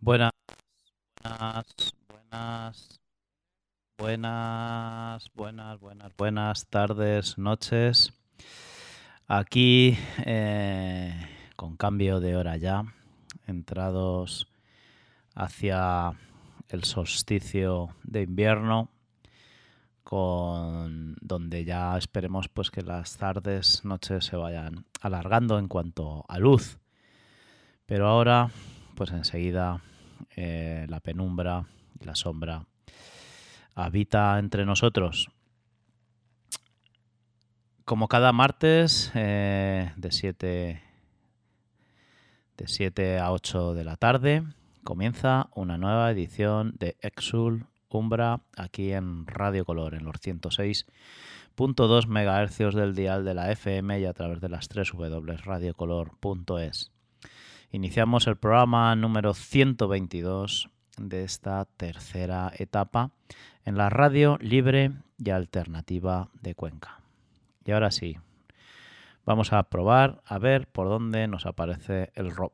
Buenas, buenas, buenas, buenas tardes, noches. Aquí, con cambio de hora ya, entrados hacia el solsticio de invierno, donde ya esperemos pues que las tardes, noches se vayan alargando en cuanto a luz. Pero ahora, pues enseguida, la penumbra y la sombra habita entre nosotros. Como cada martes, de 7 a 8 de la tarde, comienza una nueva edición de Exul Umbra aquí en Radio Color, en los 106.2 MHz del dial de la FM y a través de las www.radiocolor.es. Iniciamos el programa número 122 de esta tercera etapa en la radio libre y alternativa de Cuenca. Y ahora sí, vamos a probar a ver por dónde nos aparece el ROP.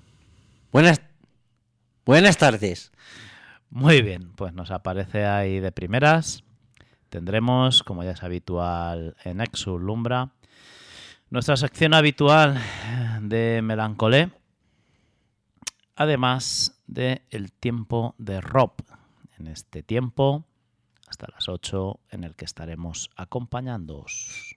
Buenas tardes. Muy bien, pues nos aparece ahí de primeras. Tendremos, como ya es habitual en Exul Umbra, nuestra sección habitual de Melancolé, además de el tiempo de ROP. En este tiempo, hasta las 8, en el que estaremos acompañándoos.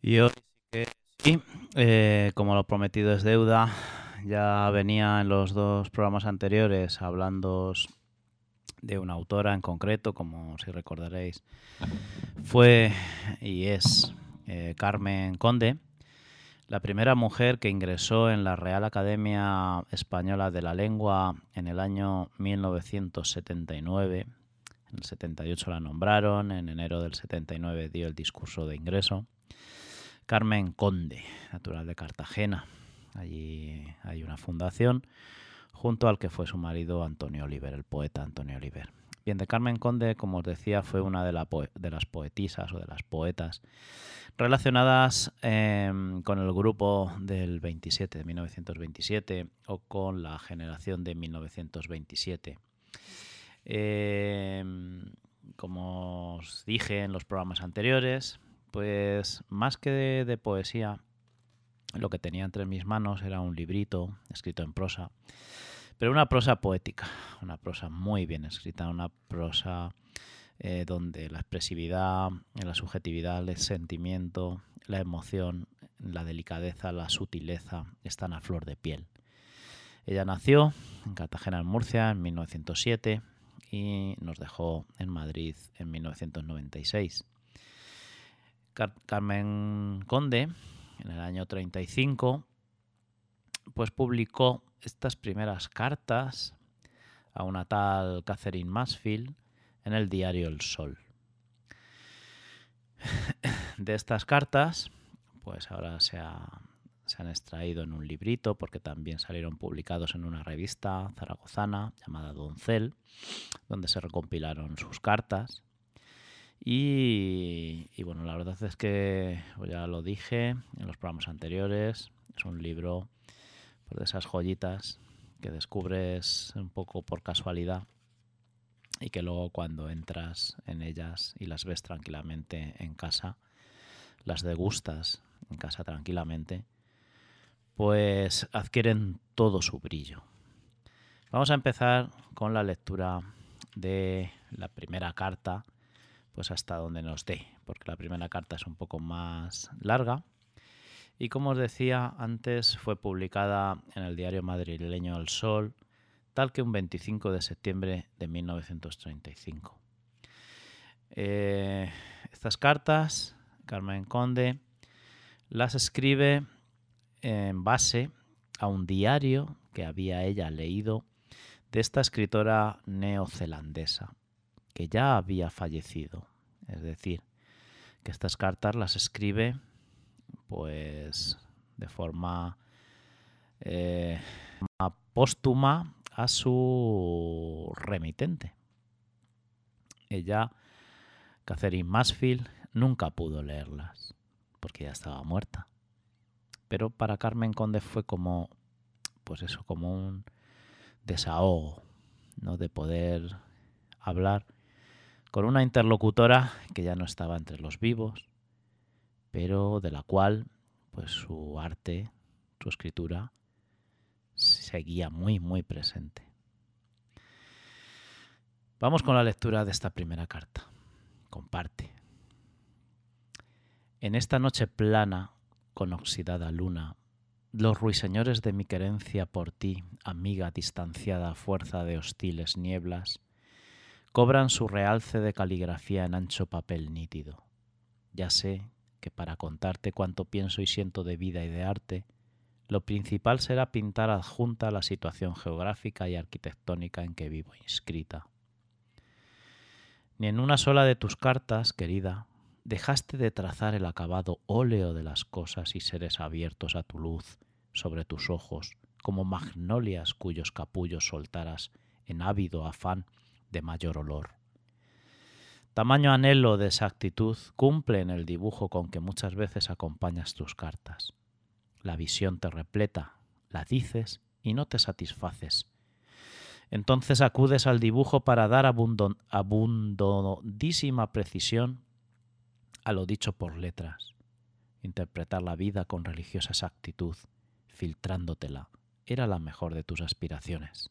Y hoy sí, como lo prometido es deuda, ya venía en los dos programas anteriores hablando de una autora en concreto, como si recordaréis, fue y es Carmen Conde, la primera mujer que ingresó en la Real Academia Española de la Lengua en el año 1979. En el 78 la nombraron, en enero del 79 dio el discurso de ingreso. Carmen Conde, natural de Cartagena. Allí hay una fundación junto al que fue su marido Antonio Oliver, el poeta Antonio Oliver. Bien, de Carmen Conde, como os decía, fue una de las poetisas o de las poetas relacionadas con el grupo del 27, de 1927, o con la generación de 1927. Como os dije en los programas anteriores, pues más que de poesía, lo que tenía entre mis manos era un librito escrito en prosa, pero una prosa poética, una prosa muy bien escrita, una prosa donde la expresividad, la subjetividad, el sentimiento, la emoción, la delicadeza, la sutileza están a flor de piel. Ella nació en Cartagena, en Murcia, en 1907 y nos dejó en Madrid en 1996. Carmen Conde, en el año 35, pues publicó estas primeras cartas a una tal Catherine Mansfield en el diario El Sol. De estas cartas, pues ahora se han extraído en un librito, porque también salieron publicados en una revista zaragozana llamada Doncel, donde se recompilaron sus cartas. Y bueno, la verdad es que, pues ya lo dije en los programas anteriores, es un libro pues, de esas joyitas que descubres un poco por casualidad y que luego cuando entras en ellas y las ves tranquilamente en casa, las degustas en casa tranquilamente, pues adquieren todo su brillo. Vamos a empezar con la lectura de la primera carta, pues hasta donde nos dé, porque la primera carta es un poco más larga y, como os decía antes, fue publicada en el diario madrileño El Sol, tal que un 25 de septiembre de 1935. Estas cartas, Carmen Conde las escribe en base a un diario que había ella leído de esta escritora neozelandesa, que ya había fallecido. Es decir, que estas cartas las escribe pues de forma póstuma a su remitente. Ella, Catherine Mansfield, nunca pudo leerlas porque ya estaba muerta. Pero para Carmen Conde fue como, pues eso, como un desahogo, ¿no? De poder hablar con una interlocutora que ya no estaba entre los vivos, pero de la cual pues su arte, su escritura, seguía muy, muy presente. Vamos con la lectura de esta primera carta. Comparte. En esta noche plana, con oxidada luna, los ruiseñores de mi querencia por ti, amiga distanciada a fuerza de hostiles nieblas, cobran su realce de caligrafía en ancho papel nítido. Ya sé que para contarte cuánto pienso y siento de vida y de arte, lo principal será pintar adjunta la situación geográfica y arquitectónica en que vivo inscrita. Ni en una sola de tus cartas, querida, dejaste de trazar el acabado óleo de las cosas y seres abiertos a tu luz sobre tus ojos, como magnolias cuyos capullos soltaras en ávido afán de mayor olor. Tamaño anhelo de exactitud cumple en el dibujo con que muchas veces acompañas tus cartas. La visión te repleta, la dices y no te satisfaces. Entonces acudes al dibujo para dar abundosísima precisión a lo dicho por letras. Interpretar la vida con religiosa exactitud, filtrándotela, era la mejor de tus aspiraciones.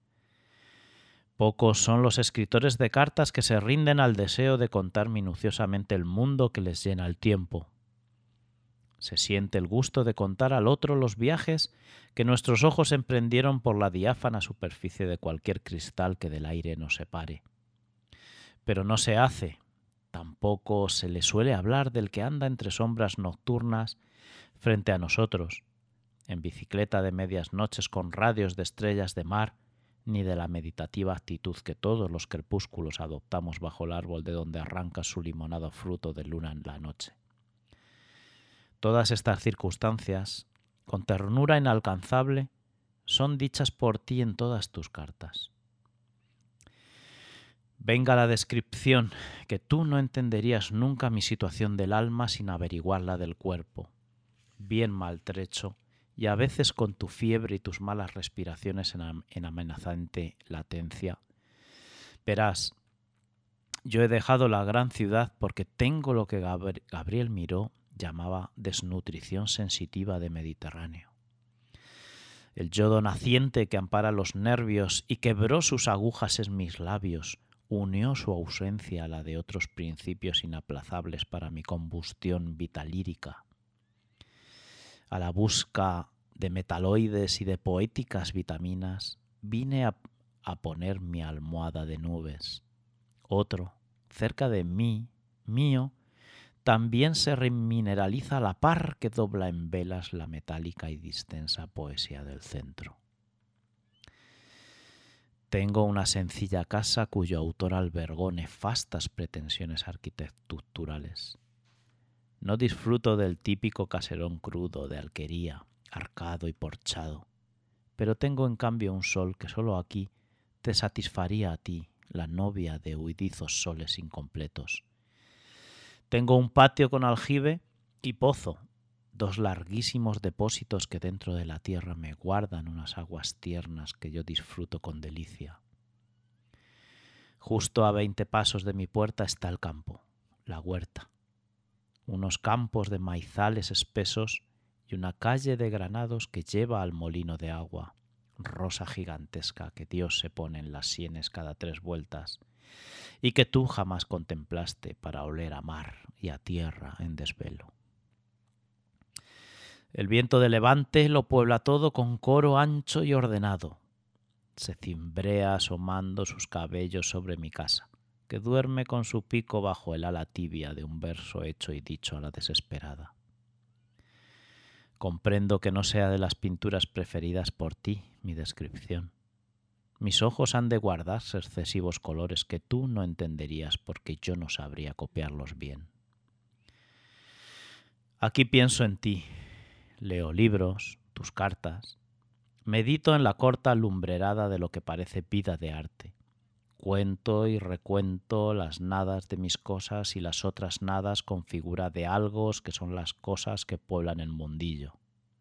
Pocos son los escritores de cartas que se rinden al deseo de contar minuciosamente el mundo que les llena el tiempo. Se siente el gusto de contar al otro los viajes que nuestros ojos emprendieron por la diáfana superficie de cualquier cristal que del aire nos separe. Pero no se hace, tampoco se le suele hablar del que anda entre sombras nocturnas frente a nosotros, en bicicleta de medias noches con radios de estrellas de mar, ni de la meditativa actitud que todos los crepúsculos adoptamos bajo el árbol de donde arranca su limonado fruto de luna en la noche. Todas estas circunstancias, con ternura inalcanzable, son dichas por ti en todas tus cartas. Venga la descripción, que tú no entenderías nunca mi situación del alma sin averiguarla del cuerpo, bien maltrecho, y a veces con tu fiebre y tus malas respiraciones en amenazante latencia. Verás, yo he dejado la gran ciudad porque tengo lo que Gabriel Miró llamaba desnutrición sensitiva de Mediterráneo. El yodo naciente que ampara los nervios y quebró sus agujas en mis labios, unió su ausencia a la de otros principios inaplazables para mi combustión vitalírica. A la busca de metaloides y de poéticas vitaminas, vine a poner mi almohada de nubes. Otro, cerca de mí, mío, también se remineraliza a la par que dobla en velas la metálica y distensa poesía del centro. Tengo una sencilla casa cuyo autor albergó nefastas pretensiones arquitecturales. No disfruto del típico caserón crudo de alquería, arcado y porchado, pero tengo en cambio un sol que solo aquí te satisfaría a ti, la novia de huidizos soles incompletos. Tengo un patio con aljibe y pozo, dos larguísimos depósitos que dentro de la tierra me guardan unas aguas tiernas que yo disfruto con delicia. Justo a 20 pasos de mi puerta está el campo, la huerta, unos campos de maizales espesos y una calle de granados que lleva al molino de agua, rosa gigantesca que Dios se pone en las sienes cada 3 vueltas y que tú jamás contemplaste para oler a mar y a tierra en desvelo. El viento de levante lo puebla todo con coro ancho y ordenado. Se cimbrea asomando sus cabellos sobre mi casa, que duerme con su pico bajo el ala tibia de un verso hecho y dicho a la desesperada. Comprendo que no sea de las pinturas preferidas por ti mi descripción. Mis ojos han de guardarse excesivos colores que tú no entenderías porque yo no sabría copiarlos bien. Aquí pienso en ti, leo libros, tus cartas, medito en la corta lumbrerada de lo que parece vida de arte. Cuento y recuento las nadas de mis cosas y las otras nadas con figura de algos que son las cosas que pueblan el mundillo.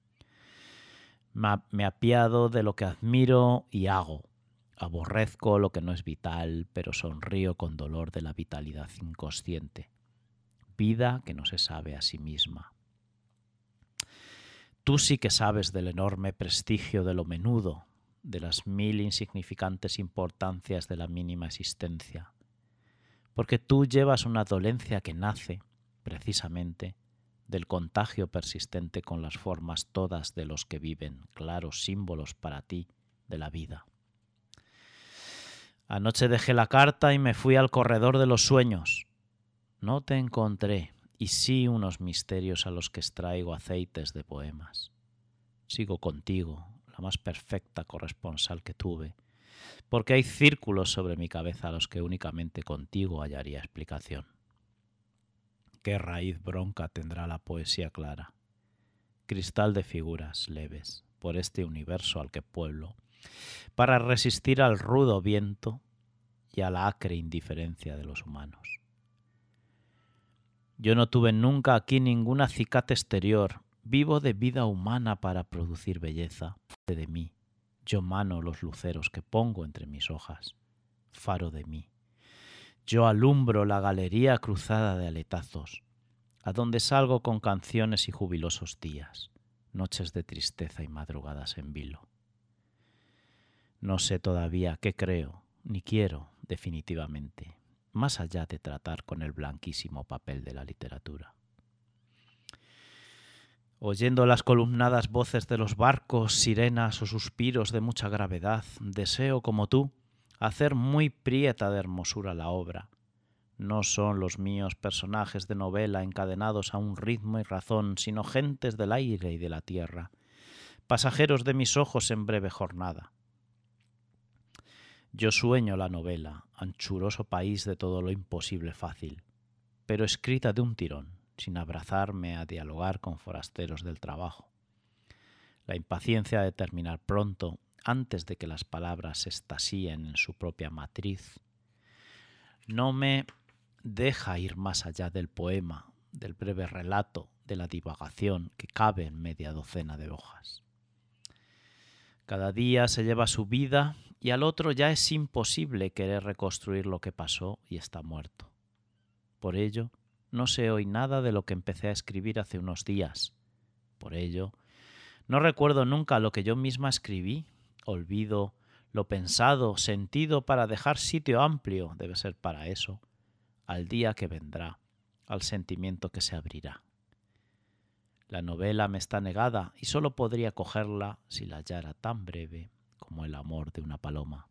Me apiado de lo que admiro y hago. Aborrezco lo que no es vital, pero sonrío con dolor de la vitalidad inconsciente. Vida que no se sabe a sí misma. Tú sí que sabes del enorme prestigio de lo menudo, de las 1000 insignificantes importancias de la mínima existencia, porque tú llevas una dolencia que nace, precisamente, del contagio persistente con las formas todas de los que viven, claros símbolos para ti de la vida. Anoche dejé la carta y me fui al corredor de los sueños. No te encontré, y sí unos misterios a los que extraigo aceites de poemas. Sigo contigo, la más perfecta corresponsal que tuve, porque hay círculos sobre mi cabeza a los que únicamente contigo hallaría explicación. ¿Qué raíz bronca tendrá la poesía clara? Cristal de figuras leves por este universo al que pueblo, para resistir al rudo viento y a la acre indiferencia de los humanos. Yo no tuve nunca aquí ningún acicate exterior, vivo de vida humana para producir belleza. De mí, yo mano los luceros que pongo entre mis hojas, faro de mí. Yo alumbro la galería cruzada de aletazos, a donde salgo con canciones y jubilosos días, noches de tristeza y madrugadas en vilo. No sé todavía qué creo, ni quiero, definitivamente, más allá de tratar con el blanquísimo papel de la literatura. Oyendo las columnadas voces de los barcos, sirenas o suspiros de mucha gravedad, deseo, como tú, hacer muy prieta de hermosura la obra. No son los míos personajes de novela encadenados a un ritmo y razón, sino gentes del aire y de la tierra, pasajeros de mis ojos en breve jornada. Yo sueño la novela, anchuroso país de todo lo imposible fácil, pero escrita de un tirón, sin abrazarme a dialogar con forasteros del trabajo. La impaciencia de terminar pronto, antes de que las palabras se estasíen en su propia matriz, no me deja ir más allá del poema, del breve relato, de la divagación que cabe en media docena de hojas. Cada día se lleva su vida y al otro ya es imposible querer reconstruir lo que pasó y está muerto. Por ello, no sé hoy nada de lo que empecé a escribir hace unos días. Por ello, no recuerdo nunca lo que yo misma escribí. Olvido lo pensado, sentido para dejar sitio amplio, debe ser para eso, al día que vendrá, al sentimiento que se abrirá. La novela me está negada y solo podría cogerla si la hallara tan breve como el amor de una paloma.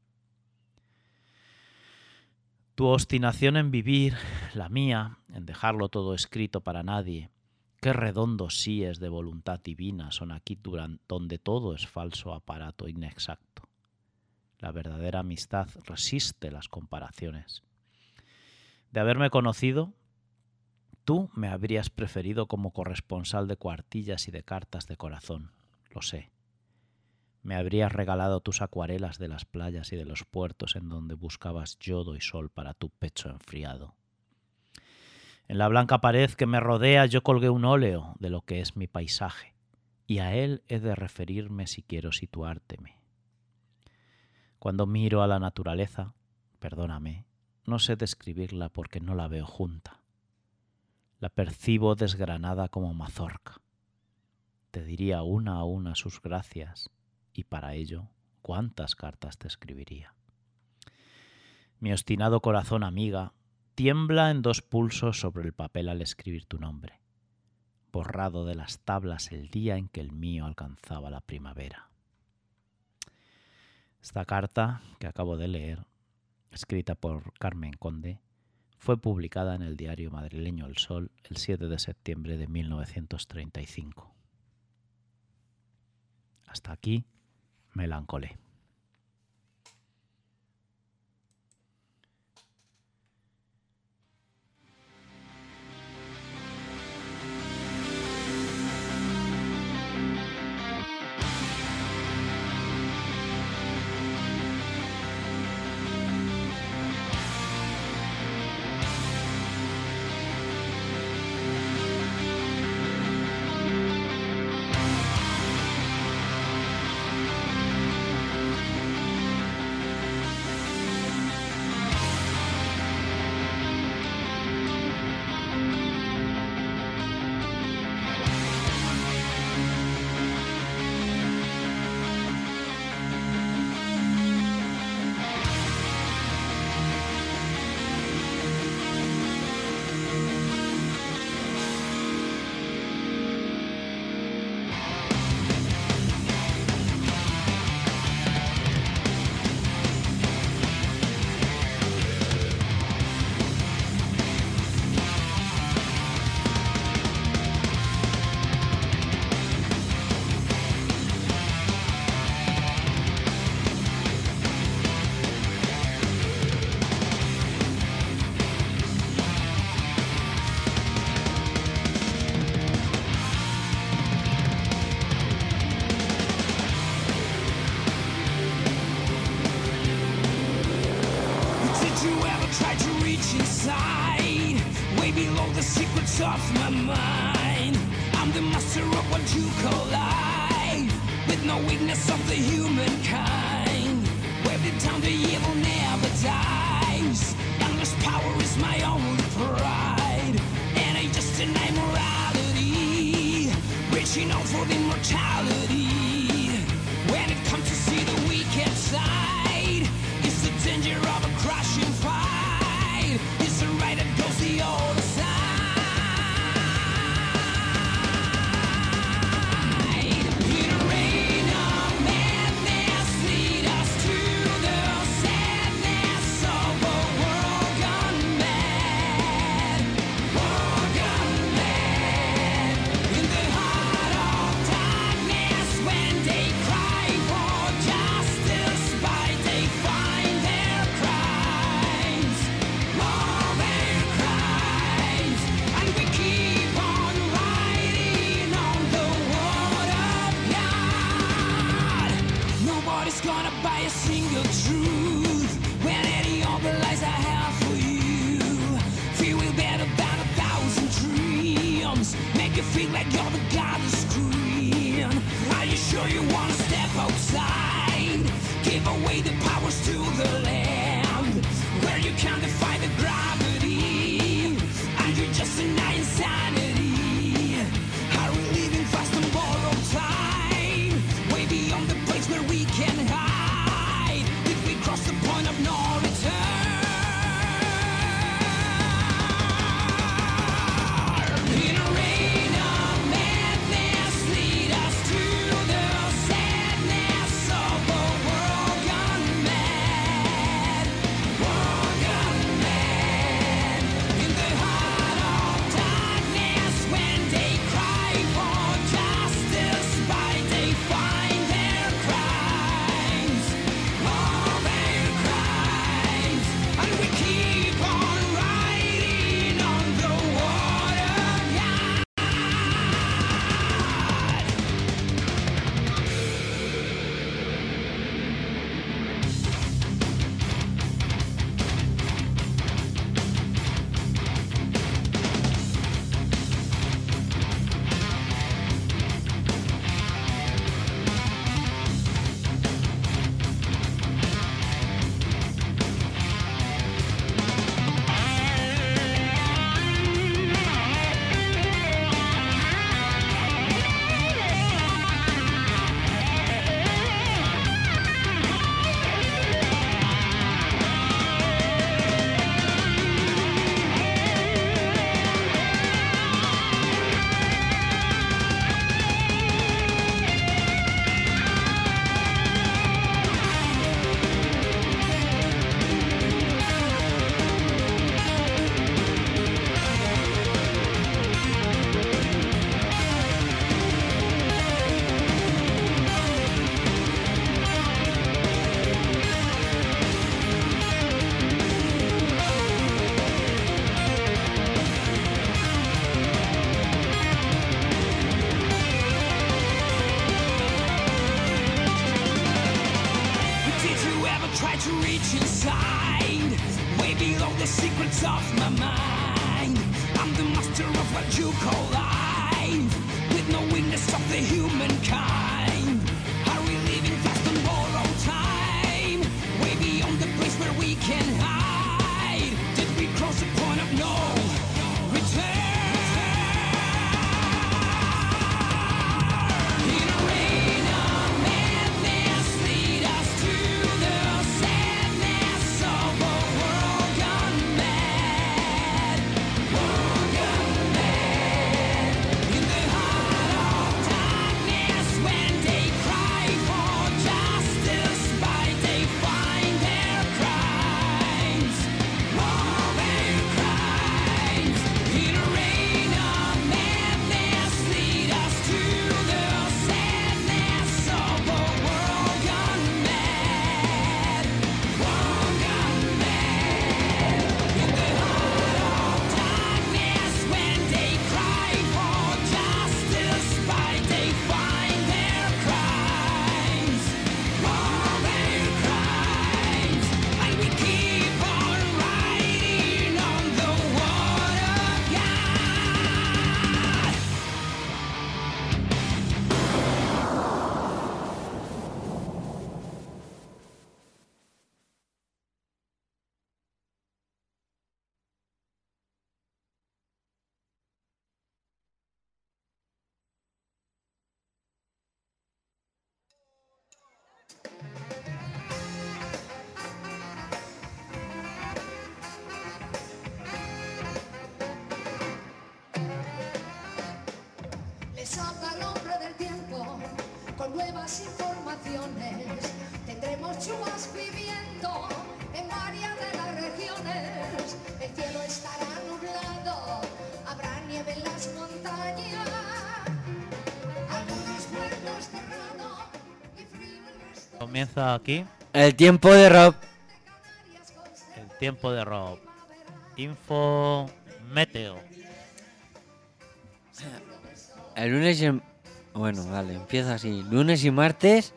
Tu obstinación en vivir, la mía, en dejarlo todo escrito para nadie. Qué redondos síes de voluntad divina son aquí donde todo es falso aparato inexacto. La verdadera amistad resiste las comparaciones. De haberme conocido, tú me habrías preferido como corresponsal de cuartillas y de cartas de corazón, lo sé. Me habrías regalado tus acuarelas de las playas y de los puertos en donde buscabas yodo y sol para tu pecho enfriado. En la blanca pared que me rodea yo colgué un óleo de lo que es mi paisaje, y a él he de referirme si quiero situárteme. Cuando miro a la naturaleza, perdóname, no sé describirla porque no la veo junta. La percibo desgranada como mazorca. Te diría una a una sus gracias, y para ello, ¿cuántas cartas te escribiría? Mi obstinado corazón, amiga, tiembla en dos pulsos sobre el papel al escribir tu nombre, borrado de las tablas el día en que el mío alcanzaba la primavera. Esta carta que acabo de leer, escrita por Carmen Conde, fue publicada en el diario madrileño El Sol el 7 de septiembre de 1935. Hasta aquí, Melancolé. Off my mind, I'm the master of what you call life, with no weakness of the humankind. Wave it down, the evil never dies. Endless power is my only pride, and I just deny morality, reaching out for the immortality. When it comes to see the wicked side, it's the danger of a crashing fight. It's the right that goes the other side. feel like you're the god of screen. Are you sure you wanna step outside? Give away the powers to the land, where you can't defy the gravity, and you're just deny insanity. Are we living fast on borrowed time, way beyond the place where we can hide? Did we cross the point of no return? In a rain of madness, lead us to the sadness of a world gone mad, world gone mad. In the heart of darkness, when they cry for justice, by they find their crimes, all their crimes, and we keep on riding on the water god. Did you ever try to reach inside, way below the secrets of my mind? I'm the master of what you call life, with no witness of the humankind. Are we living fast on borrowed time, way beyond the place where we can hide? Did we cross the point of no return? In a rain of madness, lead us to the sadness of a world gone mad, world gone mad. In the heart of darkness, when they cry for justice, by they find their crimes, all their crimes. In a rain of madness, lead us to the sadness of a world gone mad, world gone mad. In the heart of darkness, when they cry for justice, by they find their crimes, all their crimes, and we keep on riding on the water god. Les habla el hombre del tiempo con nuevas informaciones. Tendremos chubas viviendo en varias de las regiones. El cielo estará nublado, habrá nieve en las montañas. Algunos puertos cerrados y frío el resto. Comienza aquí El tiempo de Rob. de Canarias con el tiempo de Rob. Info Meteo. El lunes y... Bueno, vale, empieza así. Lunes y martes.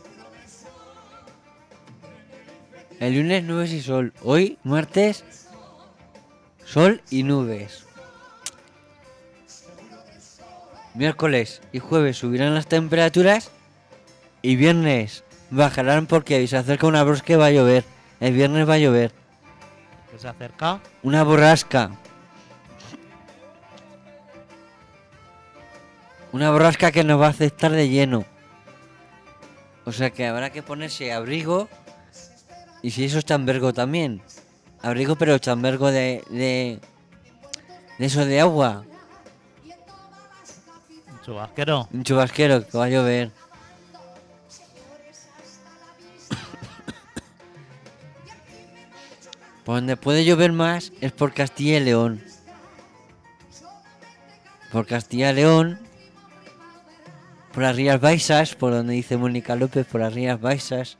El lunes nubes y sol. Hoy, martes, sol y nubes. miércoles y jueves subirán las temperaturas y viernes bajarán porque se acerca una borrasca que va a llover. El viernes va a llover. ¿Qué se acerca? Una borrasca. Una borrasca que nos va a aceptar de lleno. O sea que habrá que ponerse abrigo. Y si eso es chambergo también. Abrigo pero chambergo de eso de agua. Chubasquero. Un chubasquero que va a llover. Por donde puede llover más es por Castilla y León. Por Castilla y León. Por las Rías Baixas, por donde dice Mónica López, por las Rías Baixas.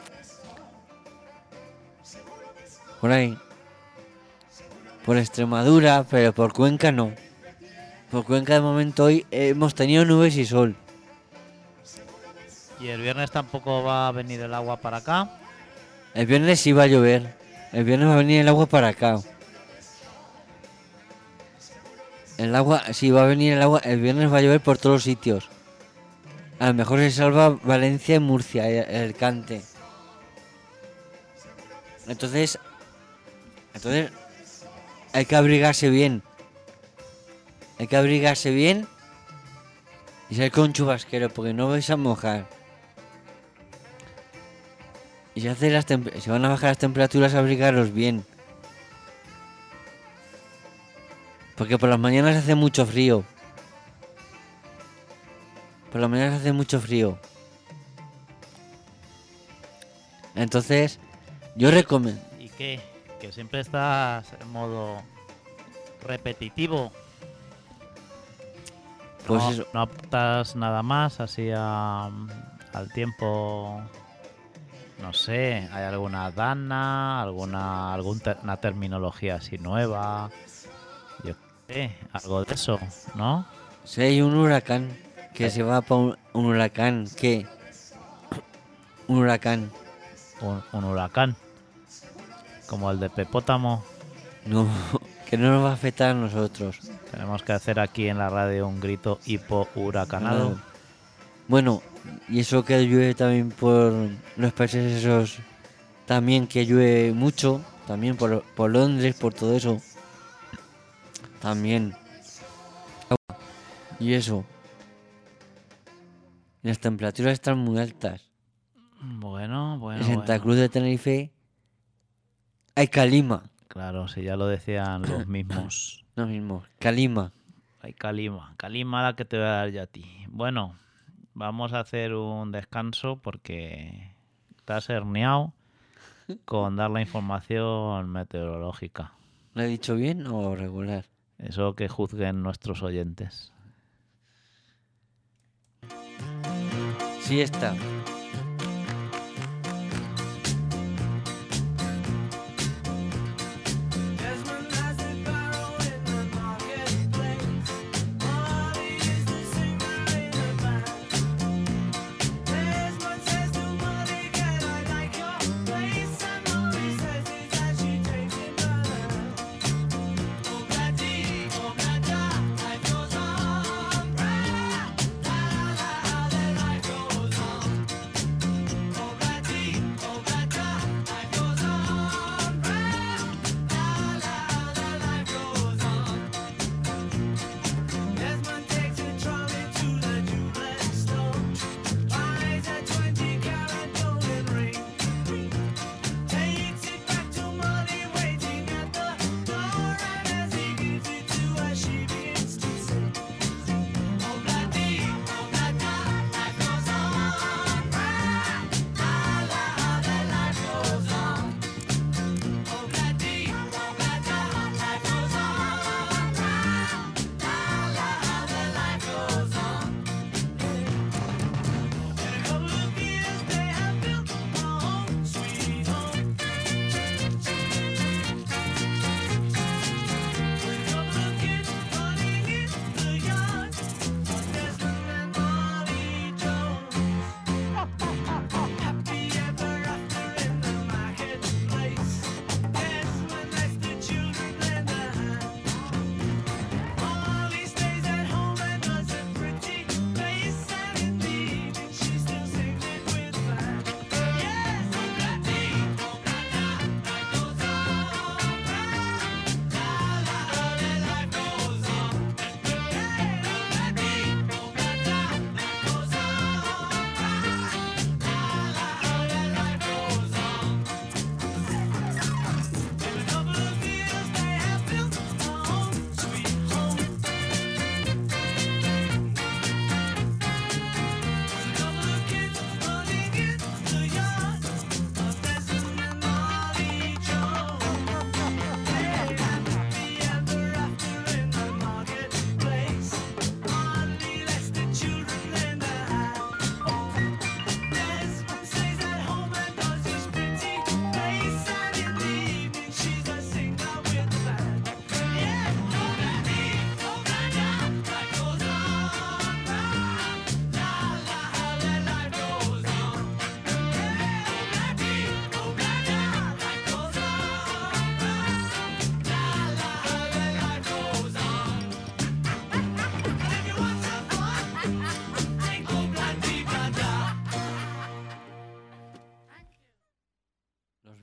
Por ahí. Por Extremadura, pero por Cuenca no. Por Cuenca de momento hoy hemos tenido nubes y sol. ¿Y el viernes tampoco va a venir el agua para acá? El viernes sí va a llover. El viernes va a venir el agua para acá. El agua, sí va a venir el agua. El viernes va a llover por todos los sitios. A lo mejor se salva Valencia y Murcia, el Cante. Entonces hay que abrigarse bien. Hay que abrigarse bien y salir con un chubasquero porque no vais a mojar. Y si van a bajar las temperaturas, abrigaros bien. Porque por las mañanas hace mucho frío. Por las mañanas hace mucho frío. Entonces, yo recomiendo. ¿Y qué? Que siempre estás en modo repetitivo. Pues no, eso. no aportas nada más así al tiempo. No sé, ¿hay alguna dana, alguna terminología así nueva? Yo qué sé, algo de eso, ¿no? Si hay un huracán que se va para un huracán, ¿qué? Un huracán. Un huracán, como el de Pepótamo. No, que no nos va a afectar a nosotros. Tenemos que hacer aquí en la radio un grito hipo-huracanado. Bueno, y eso que llueve también por los países esos, también que llueve mucho, también por Londres, por todo eso. También. Y eso. Las temperaturas están muy altas. Bueno. En Santa Cruz de Tenerife hay calima. Claro, si ya lo decían los mismos. No mismo, calima. Hay calima. Calima la que te voy a dar yo a ti. Bueno, vamos a hacer un descanso porque estás herniado con dar la información meteorológica. ¿Lo he dicho bien o regular? Eso que juzguen nuestros oyentes. Sí está.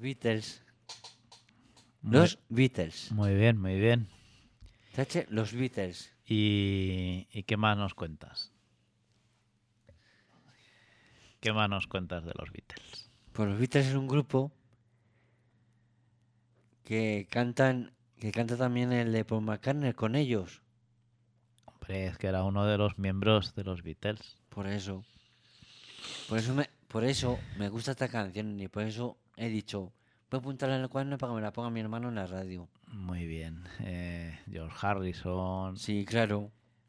Beatles. Muy- Los Beatles. Muy bien, muy bien. Tache, los Beatles. ¿Y qué más nos cuentas? ¿Qué más nos cuentas de los Beatles? Pues los Beatles es un grupo que canta también el de Paul McCartney con ellos. Hombre, es que era uno de los miembros de los Beatles. Por eso. Por eso me gusta esta canción y por eso he dicho, voy a apuntarla en el cuaderno para que me la ponga mi hermano en la radio. Muy bien. George Harrison, Sí, claro.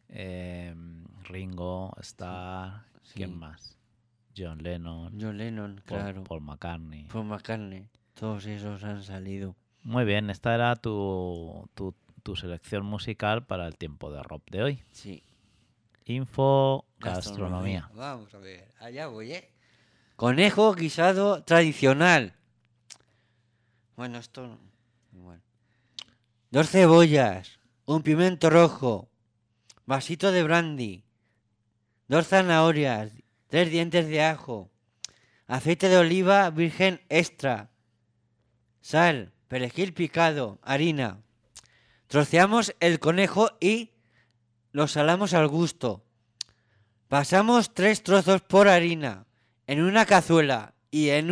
Ringo, Starr, ¿quién Sí. más? John Lennon, John Lennon, claro. Paul McCartney. Paul McCartney. Todos esos han salido. Muy bien, esta era tu selección musical para el tiempo de rock de hoy. Sí. Info gastronomía. Vamos a ver, allá voy, ¿eh? Conejo guisado tradicional. Bueno, esto no. Igual. 2 cebollas, un pimiento rojo, vasito de brandy, 2 zanahorias, 3 dientes de ajo, aceite de oliva virgen extra, sal, perejil picado, harina. Troceamos el conejo y lo salamos al gusto. Pasamos 3 trozos por harina en una cazuela y en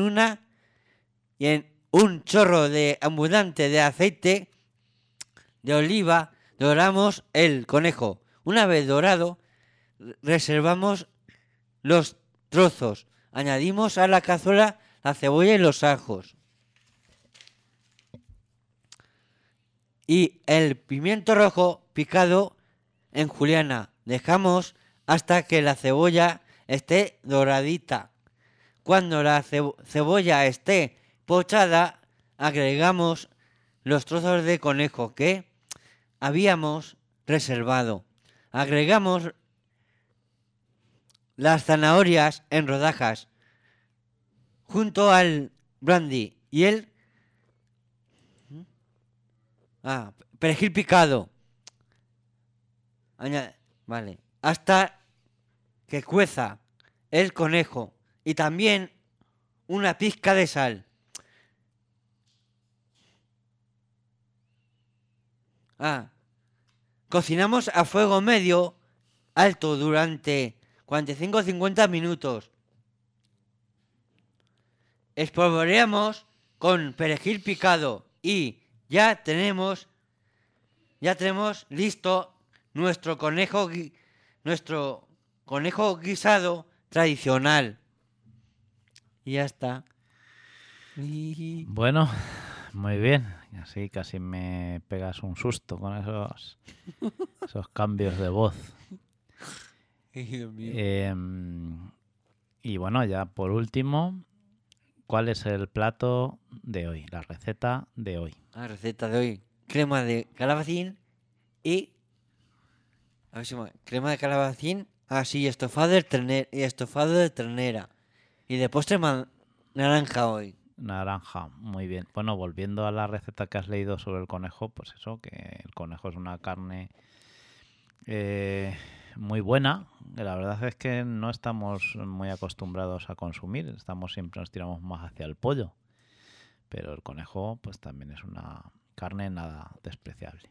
un chorro de abundante de aceite de oliva doramos el conejo. Una vez dorado, reservamos los trozos. Añadimos a la cazuela la cebolla y los ajos. Y el pimiento rojo picado en juliana. Dejamos hasta que la cebolla esté doradita. Cuando la cebolla esté pochada, agregamos los trozos de conejo que habíamos reservado. Agregamos las zanahorias en rodajas junto al brandy y el perejil picado. Vale. Hasta que cueza el conejo y también una pizca de sal. Cocinamos a fuego medio alto durante 45 o 50 minutos. Espolvoreamos con perejil picado y ya tenemos listo nuestro conejo guisado tradicional. Y ya está. Bueno, muy bien. Así casi me pegas un susto con esos cambios de voz. Y bueno, ya por último, ¿cuál es el plato de hoy? La receta de hoy. La receta de hoy. Crema de calabacín y... A ver si crema de calabacín. Estofado de ternera. Y de postre naranja hoy. Naranja, muy bien. Bueno, volviendo a la receta que has leído sobre el conejo, pues eso, que el conejo es una carne muy buena. La verdad es que no estamos muy acostumbrados a consumir. Siempre nos tiramos más hacia el pollo. Pero el conejo, pues también es una carne nada despreciable.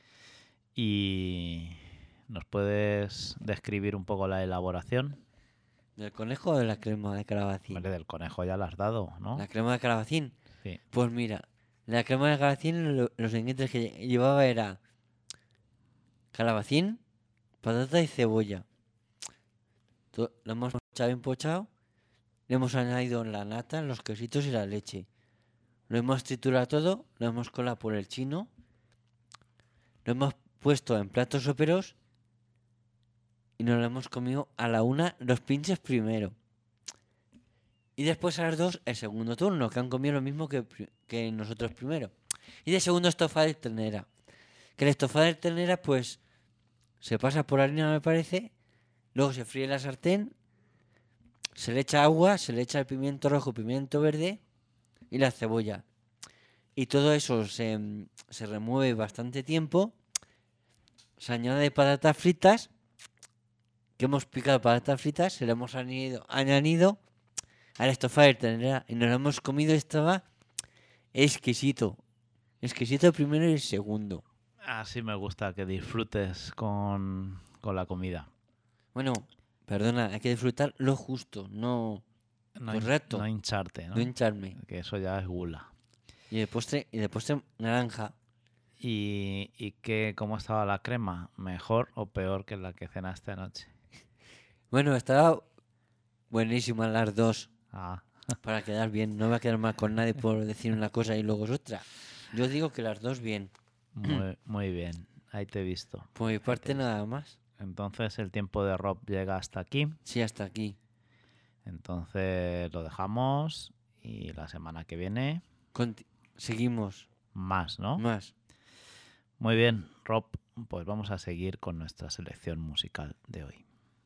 ¿Y nos puedes describir un poco la elaboración? ¿Del conejo o de la crema de calabacín? Vale, del conejo ya la has dado, ¿no? ¿La crema de calabacín? Sí. Pues mira, la crema de calabacín, los ingredientes que llevaba era calabacín, patata y cebolla. Lo hemos bien pochado, le hemos añadido la nata, los quesitos y la leche. Lo hemos triturado todo, lo hemos colado por el chino, lo hemos puesto en platos soperos y nos lo hemos comido a la una los pinches primero. Y después a las 2 el segundo turno, que han comido lo mismo que nosotros primero. Y de segundo estofado de ternera. Que el estofado de ternera pues se pasa por harina, me parece. Luego se fríe en la sartén. Se le echa agua, se le echa el pimiento rojo, pimiento verde y la cebolla. Y todo eso se remueve bastante tiempo. Se añade patatas fritas. Que hemos picado patatas fritas. Se le hemos añadido al estofado de ternera. Y nos lo hemos comido. Estaba exquisito. Exquisito el primero y el segundo. Así me gusta que disfrutes con la comida. Bueno, perdona, hay que disfrutar lo justo, no correcto. No hincharte, ¿no? No hincharme. Que eso ya es gula. Y de postre naranja. ¿Y cómo estaba la crema? ¿Mejor o peor que la que cenaste anoche? Bueno, estaba buenísimas las dos. Ah, Para quedar bien. No me voy a quedar mal con nadie por decir una cosa y luego es otra. Yo digo que las dos bien. muy bien. Ahí te he visto. Por mi parte nada más. Entonces el tiempo de Rob llega hasta aquí. Sí, hasta aquí. Entonces lo dejamos y la semana que viene Seguimos. más, ¿no? Más. Muy bien, Rob, pues vamos a seguir con nuestra selección musical de hoy.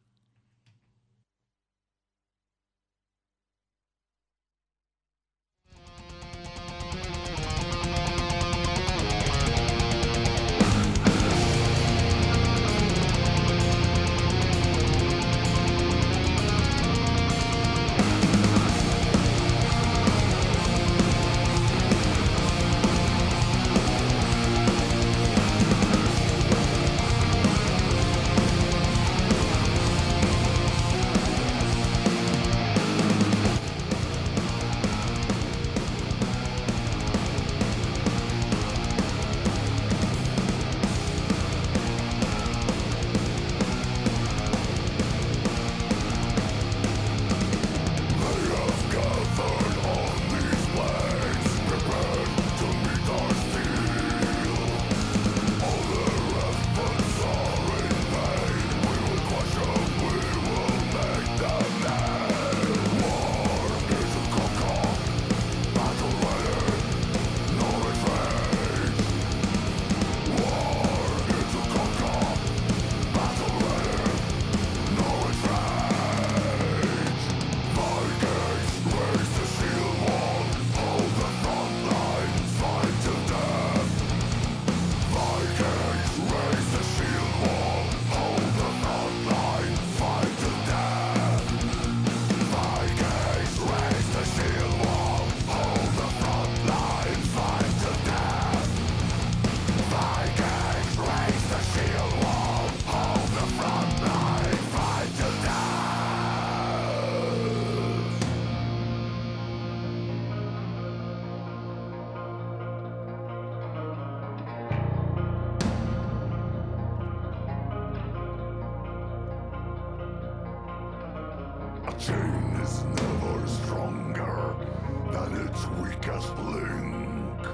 A chain is never stronger than its weakest link.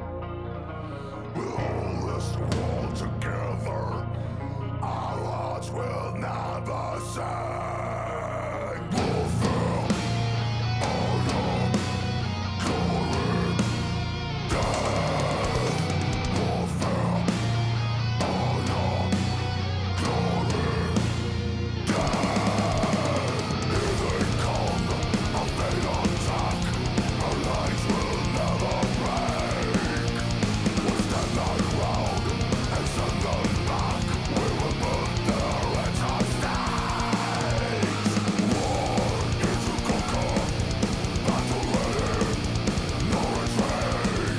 We'll hold this wall together. Our hearts will never sink. Warfare, honor, glory, death. Warfare, honor, glory, death. Here they come, a fatal attack. Our lives will never break. We'll stand our ground and send them back. We will put their heads on stakes. War is to conquer, battle ready, no retreat.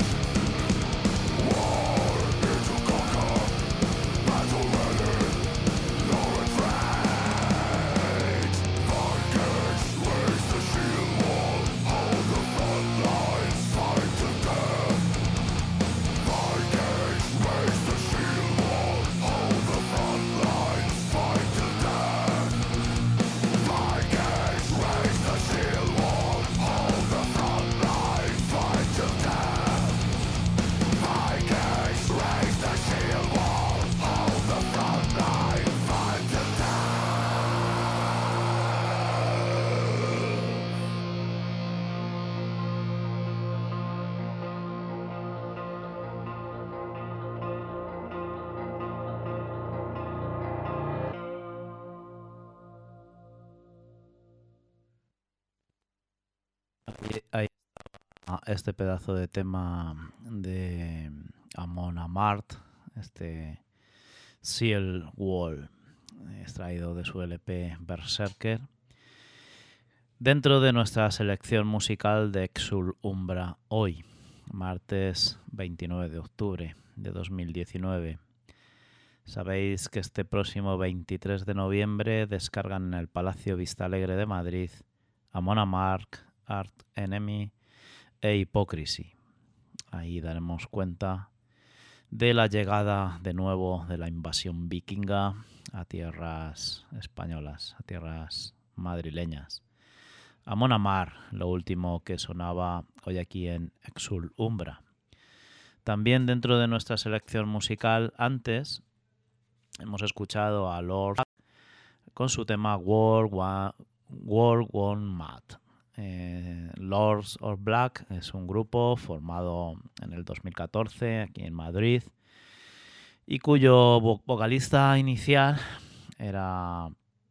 War is to conquer, battle ready, no retreat. Vikings raise the shield wall, hold the front lines, fight to death. Vikings raise the shield wall, hold the front lines, fight to death. Vikings raise the shield wall, hold the front lines, fight to death. Vikings raise the shield wall, hold the front line, fight to Ahí está este pedazo de tema de Amon Amarth, este Seal Wall, extraído de su LP Berserker, dentro de nuestra selección musical de Exul Umbra hoy. martes 29 de octubre de 2019. Sabéis que este próximo 23 de noviembre descargan en el Palacio Vistalegre de Madrid Amon Amarth, Arch Enemy e Hypocrisy. Ahí daremos cuenta de la llegada de nuevo de la invasión vikinga a tierras españolas, a tierras madrileñas. Amon Amarth, lo último que sonaba hoy aquí en Exul Umbra. También dentro de nuestra selección musical, antes hemos escuchado a Lord con su tema World Gone Mad. Lords of Black es un grupo formado en el 2014 aquí en Madrid y cuyo vocalista inicial era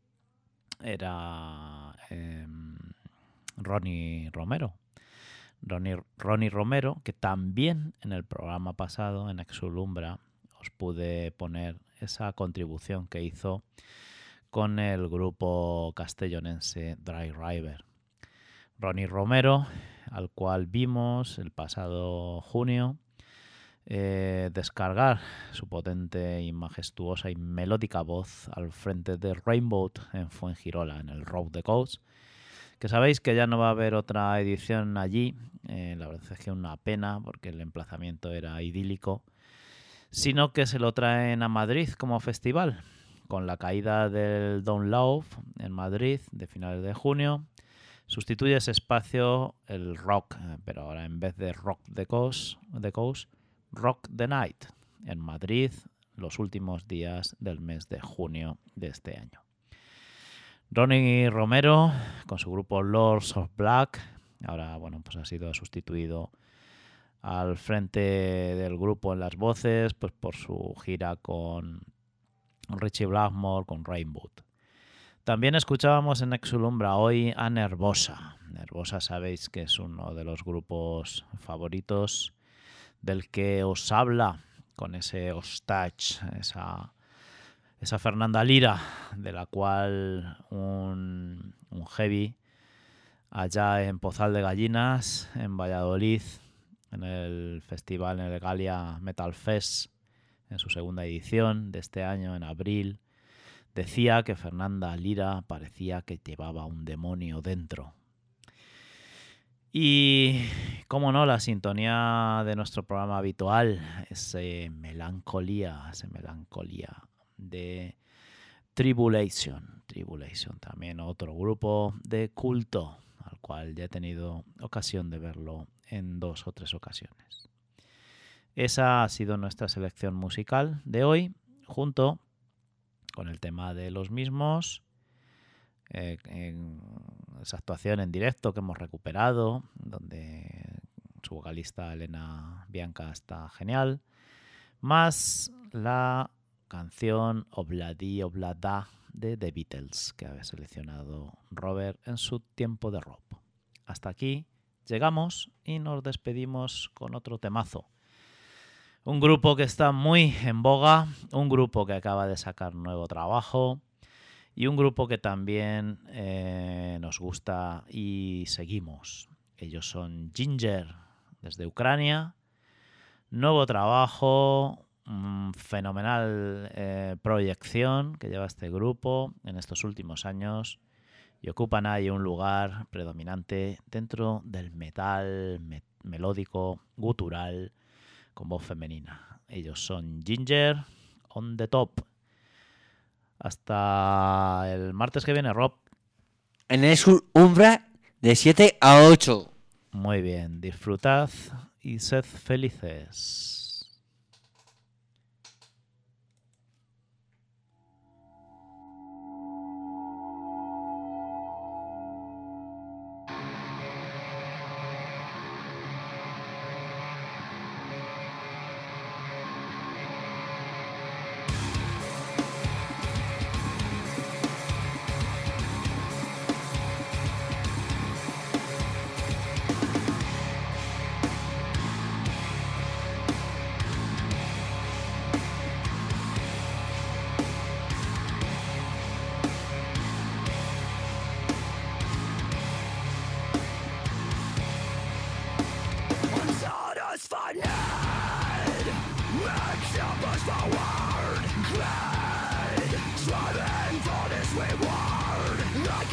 Ronnie Romero. Ronnie Romero, que también en el programa pasado, en Exul Umbra, os pude poner esa contribución que hizo con el grupo castellonense Dry River. Ronnie Romero, al cual vimos el pasado junio descargar su potente y majestuosa y melódica voz al frente de Rainbow en Fuengirola, en el Rock the Coast, que sabéis que ya no va a haber otra edición allí. La verdad es que es una pena porque el emplazamiento era idílico, sino que se lo traen a Madrid como festival, con la caída del Down Low en Madrid de finales de junio. Sustituye ese espacio el rock, pero ahora en vez de Rock the Coast, Rock the Night, en Madrid los últimos días del mes de junio de este año. Ronnie Romero, con su grupo Lords of Black, ahora pues ha sido sustituido al frente del grupo en las voces, pues por su gira con Richie Blackmore, con Rainbow. También escuchábamos en Exul Umbra hoy a Nervosa. Nervosa sabéis que es uno de los grupos favoritos del que os habla con ese Ostach, esa Fernanda Lira, de la cual un heavy allá en Pozal de Gallinas, en Valladolid, en el festival, en el Galia Metal Fest, en su segunda edición de este año, en abril, decía que Fernanda Lira parecía que llevaba un demonio dentro. Y, cómo no, la sintonía de nuestro programa habitual, esa melancolía de Tribulation, también otro grupo de culto, al cual ya he tenido ocasión de verlo en 2 o 3 ocasiones. Esa ha sido nuestra selección musical de hoy, junto con el tema de los mismos, en esa actuación en directo que hemos recuperado, donde su vocalista Elena Bianca está genial, más la canción Obladi Oblada de The Beatles, que había seleccionado Robert en su tiempo de rock. Hasta aquí llegamos y nos despedimos con otro temazo. Un grupo que está muy en boga, un grupo que acaba de sacar nuevo trabajo y un grupo que también nos gusta y seguimos. Ellos son Ginger, desde Ucrania. Nuevo trabajo, fenomenal proyección que lleva este grupo en estos últimos años y ocupan ahí un lugar predominante dentro del metal melódico, gutural, con voz femenina. Ellos son Ginger on the Top. Hasta el martes que viene, Rob. En Exul Umbra de 7 a 8. Muy bien, disfrutad y sed felices.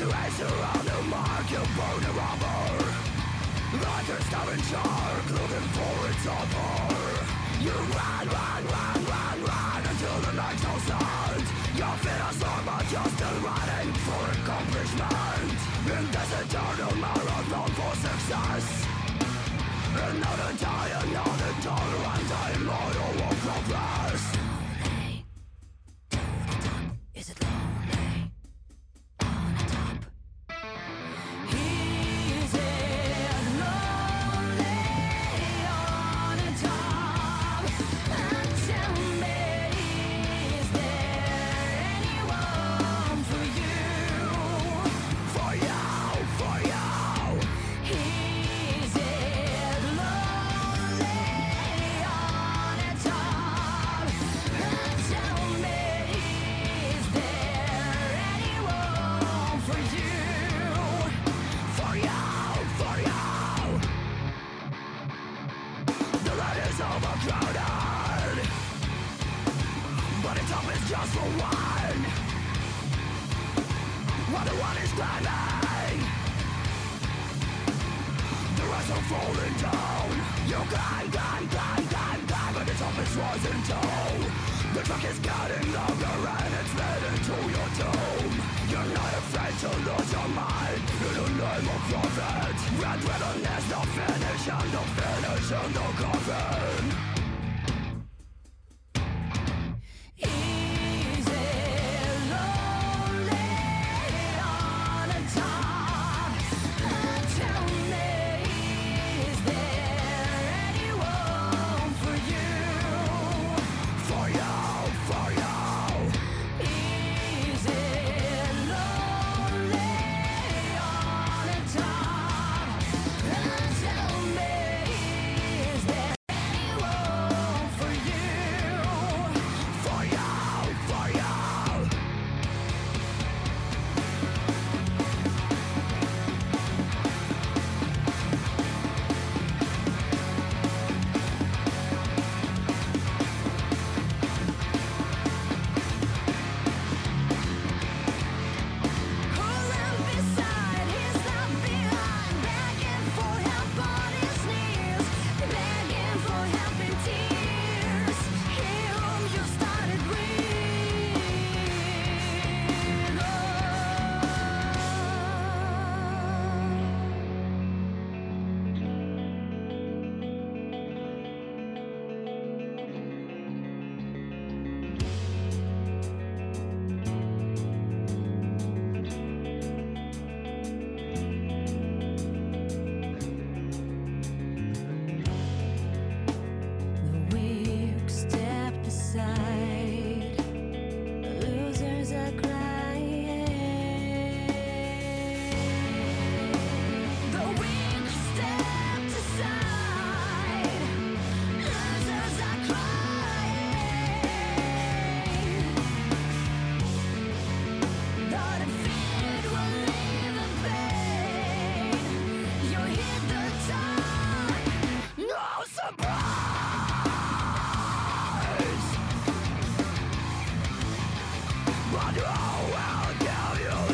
But who will give you